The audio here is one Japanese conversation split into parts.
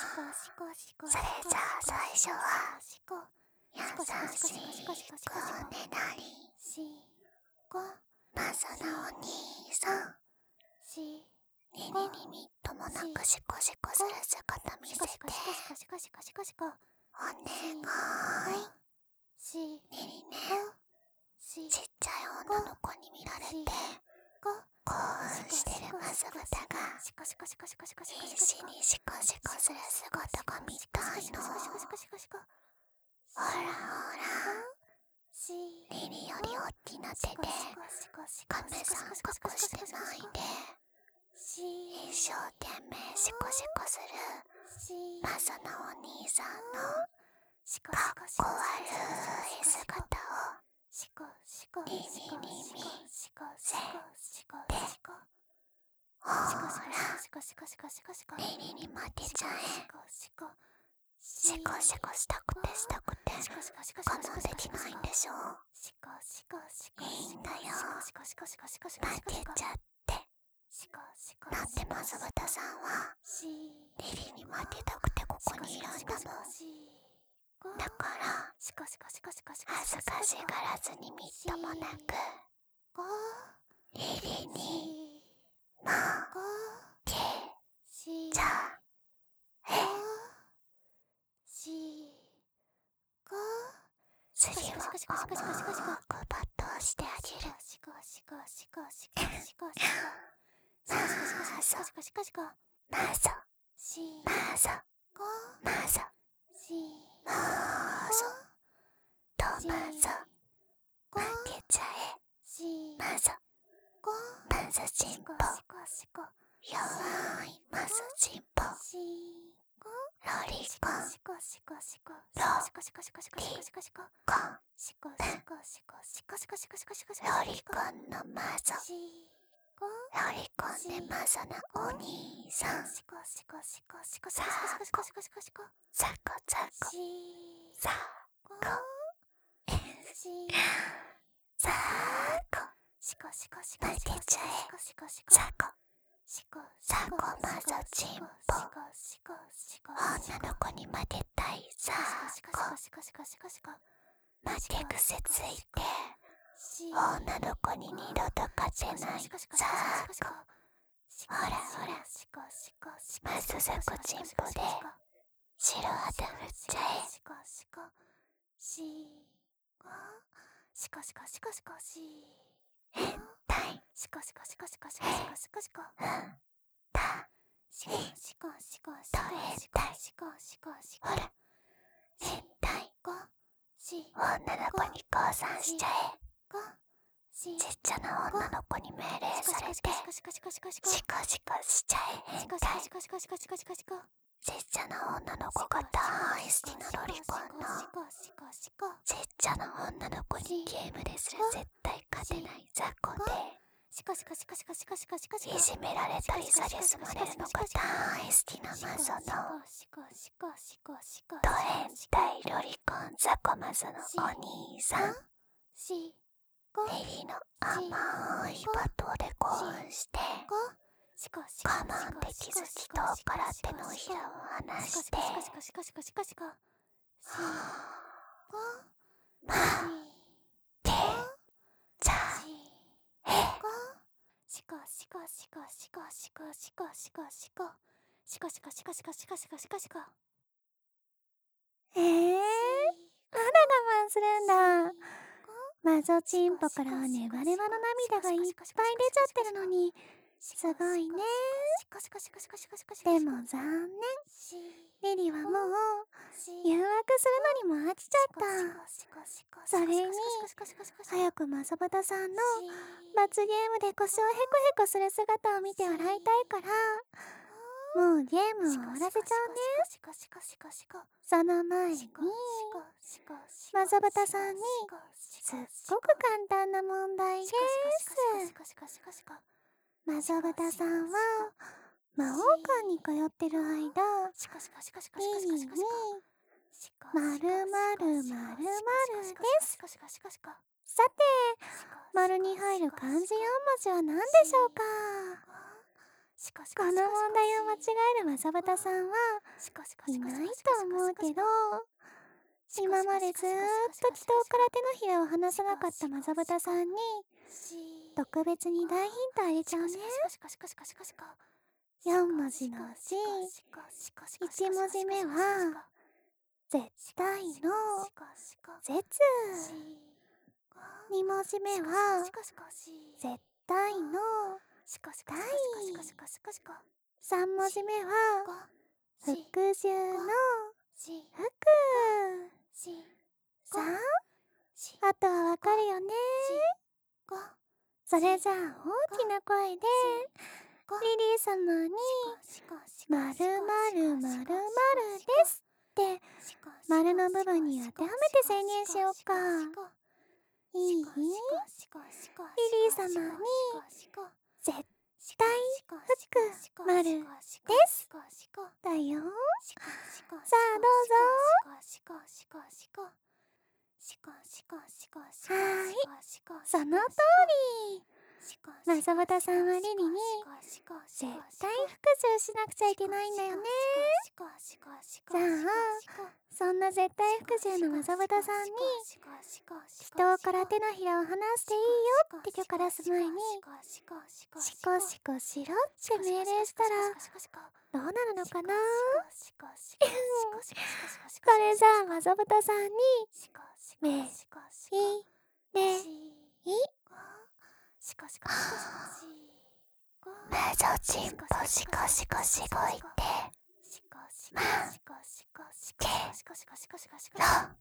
それじゃあ最初は優しくおねだり。まずなお兄さん、リリリミットもなくシコシコする姿見せてお願い。リリね、ちっちゃい女の子に見られて興奮してるまずぶたが必死にシコシコする姿が見たいの。ほらほら、リリより大きな手でカメさん隠してないで一生懸命シコシコするまずのお兄さんのかっこ悪い姿をリリリ見せて。ほら、リリに負けちゃえ。シコシコしたくて我慢できないんでしょ。いいんだよ、負けちゃって。なんでまずぶたさんはリリに負けたくてここにいるんだもん。だから恥ずかしがらずにみっともなくリリに負けちゃえ。次は甘く抜刀してあげる。まぞまぞまぞまぞまぞとまぞ負けちゃえ。まぞまずちんぽ、弱いまずちんぽ、ロリコンロリコンロリコンのマゾ、ロリコンでマゾなお兄さん。ザコザコザコザコザコザコ負けちゃえ。ザコザコマゾチンポ、女の子に負けたいザコ、負け癖ついて女の子に二度と勝てないザコ。ほらほら、まずザコチンポで白旗振っちゃえ。変態うんだと変態。ほら変態、女の子に降参しちゃえ。ちっちゃな女の子に命令されてシコシコしちゃえ。変態、ちっちゃな女の子が大好きなロリコンのちっちゃな女の子にゲームですら絶対勝てないザコでいじめられたり蔑まれるのが大好きなマゾのド変態ロリコンザコマゾのお兄さん。リリの甘い罵倒で興奮して我慢できず人をから手のひらを離して負けちゃえ。 まだ我慢するんだ。マゾチンポからはネバネバの涙がいっぱい出ちゃってるのに、すごいね。でも残念。リリはもう誘惑するのにも飽きちゃった。それに早くマサバタさんの罰ゲームで腰をヘコヘコする姿を見て笑いたいから、もうゲームを終わらせちゃうね。その前にマサバタさんにすっごく簡単な問題です。マサバタさんは魔王館に通ってる間、リリに〇〇〇〇です。さて、丸に入る漢字4文字は何でしょうか？ この問題を間違えるまさぶたさんはいないと思うけど、今までずーっと祈祷から手のひらを離さなかったまさぶたさんに特別に大ヒントあげちゃうね。4文字のうち1文字目は絶対の絶。2文字目は絶対の対。3文字目は服従の服。さあ、あとはわかるよね。それじゃあ大きな声でリリー様に〇〇〇〇ですって丸の部分に当てはめて宣言しようか。いい？リリー様に絶対服丸ですだよ。さあどうぞ。はーい、その通り。まさぶたさんはリリに絶対服従しなくちゃいけないんだよね。じゃあそんな絶対服従のまさぶたさんに祈祷から手のひらを離していいよって許可出す前にシコシコしろって命令したらどうなるのかな。それじゃあまさぶたさんに命令メゾチンポシコシコシコいってまけろ。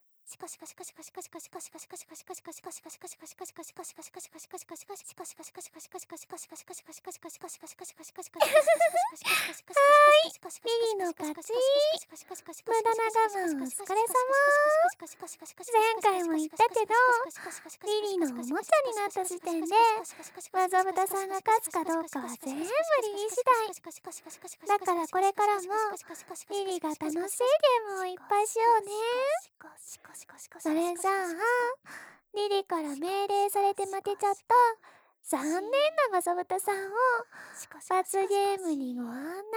リリの勝ち。無駄な我慢お疲れ様。前回も言ったけどリリのおもちゃになった時点でまざぶたさんが勝つかどうかは全部リリ次第だから、これからもリリが楽しいゲームをいっぱいしようね。それじゃあリリから命令されて負けちゃった残念なまさぶたさんを罰ゲームにご案内。